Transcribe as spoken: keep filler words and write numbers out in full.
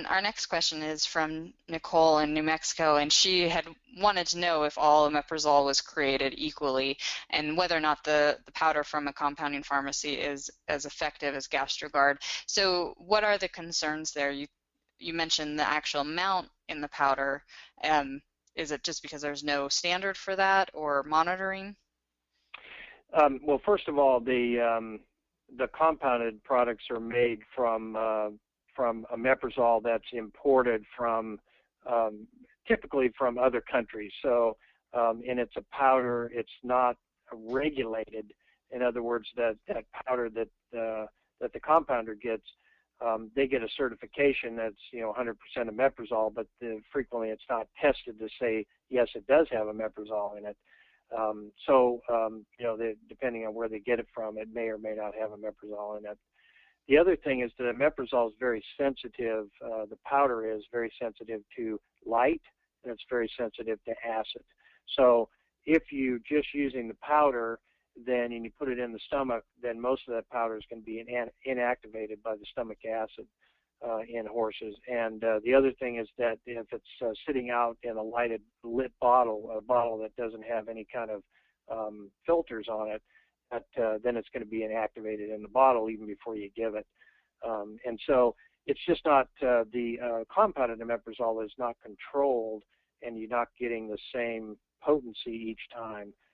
our next question is from Nicole in New Mexico, and she had wanted to know if all omeprazole was created equally and whether or not the, the powder from a compounding pharmacy is as effective as GastroGuard. So what are the concerns there? You, you mentioned the actual amount in the powder. Um, is it just because there's no standard for that or monitoring? Um, well, first of all, the um, the compounded products are made from uh, from omeprazole that's imported from um, typically from other countries. So, um, and it's a powder. It's not regulated. In other words, that that powder that uh, that the compounder gets, um, they get a certification that's you know one hundred percent omeprazole, but the, frequently it's not tested to say yes, it does have omeprazole in it. Um, so, um, you know, they, depending on where they get it from, it may or may not have omeprazole in it. The other thing is that omeprazole is very sensitive. Uh, the powder is very sensitive to light, and it's very sensitive to acid. So if you just using the powder, then and you put it in the stomach, then most of that powder is going to be in, inactivated by the stomach acid uh, in horses. And uh, the other thing is that if it's uh, sitting out in a lighted lit bottle, a bottle that doesn't have any kind of um, filters on it, that, uh, then it's going to be inactivated in the bottle even before you give it. Um, and so it's just not, uh, the uh, compounded omeprazole is not controlled, and you're not getting the same potency each time.